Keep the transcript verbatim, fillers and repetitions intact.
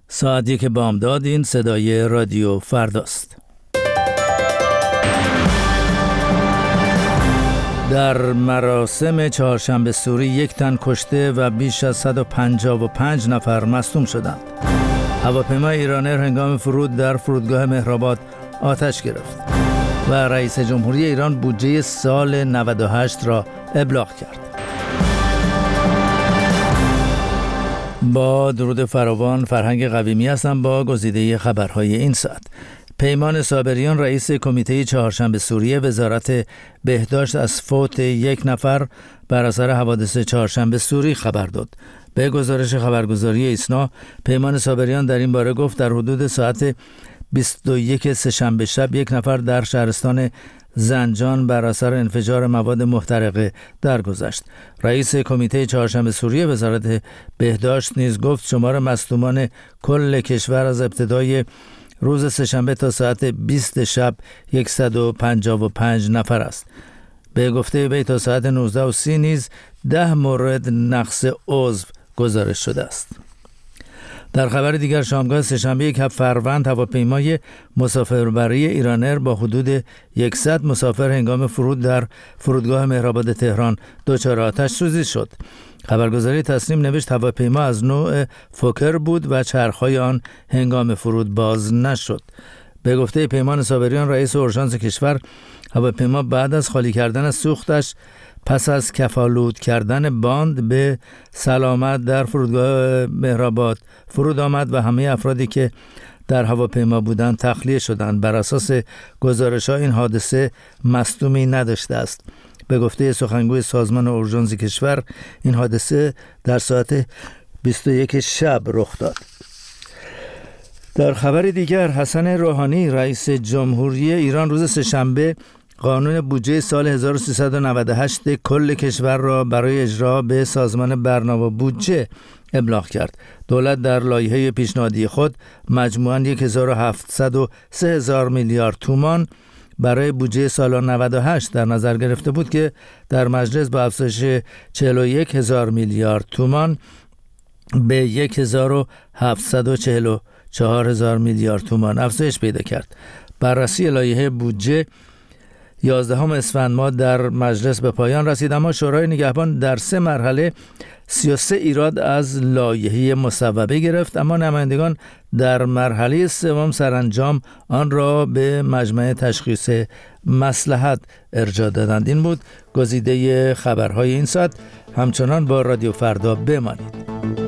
ساعت یک بامداد. این صدای رادیو فرداست. در مراسم چهارشنبه سوری یک تن کشته و بیش از صد و پنجاه و پنج نفر مصدوم شدند. هواپیمای ایرانر هنگام فرود در فرودگاه مهرآباد آتش گرفت و رئیس جمهوری ایران بودجه سال نود و هشت را ابلاغ کرد. با درود فراوان، فرهنگ قویمی هستم با گزیده خبرهای این ساعت. پیمان صابریان رئیس کمیته چهارشنبه سوری وزارت بهداشت از فوت یک نفر بر اثر حوادث چهارشنبه سوری خبر داد. به گزارش خبرگزاری ایسنا، پیمان صابریان در این باره گفت در حدود ساعت بیست و یک سه‌شنبه شب یک نفر در شهرستان زنجان بر اثر انفجار مواد محترقه درگذشت. رئیس کمیته چهارشنبه سوری وزارت بهداشت نیز گفت شمار مصدومان کل کشور از ابتدای روز سه‌شنبه تا ساعت بیست شب صد و پنجاه و پنج نفر است. به گفته وی تا ساعت نوزده و سی نیز ده مورد نقص عضو گزارش شده است. در خبر دیگر، شامگاه سه‌شنبه یک فروند هواپیمای مسافربری ایرانر با حدود صد مسافر هنگام فرود در فرودگاه مهرآباد تهران دچار آتش سوزی شد. خبرگزاری تسنیم نوشت هواپیما از نوع فوکر بود و چرخهای آن هنگام فرود باز نشد. به گفته پیمان صابریان رئیس اورژانس کشور، هواپیما بعد از خالی کردن از سوختش پس از کفالود کردن باند به سلامت در فرودگاه مهرآباد فرود آمد و همه افرادی که در هواپیما بودند تخلیه شدند. بر اساس گزارش‌ها این حادثه مصدومی نداشته است. به گفته سخنگوی سازمان اورژانس کشور، این حادثه در ساعت بیست و یک شب رخ داد. در خبر دیگر، حسن روحانی رئیس جمهوری ایران روز سه‌شنبه قانون بودجه سال هزار و سیصد و نود و هشت کل کشور را برای اجرا به سازمان برنامه بودجه ابلاغ کرد. دولت در لایحه پیشنهادی خود مجموعاً هزار و هفتصد و سه هزار میلیارد تومان برای بودجه سال نود و هشت در نظر گرفته بود که در مجلس با افزایش چهل و یک هزار میلیارد تومان به هزار و هفتصد و چهل و چهار هزار میلیارد تومان افزایش پیدا کرد. بررسی لایحه بودجه یازدهم اسفند ماه در مجلس به پایان رسید، اما شورای نگهبان در سه مرحله سی و سه ایراد از لایحه مصوبه گرفت، اما نمایندگان در مرحله سوم سرانجام آن را به مجمع تشخیص مصلحت ارجاع دادند. این بود گزیده خبرهای این ساعت. همچنان با رادیو فردا بمانید.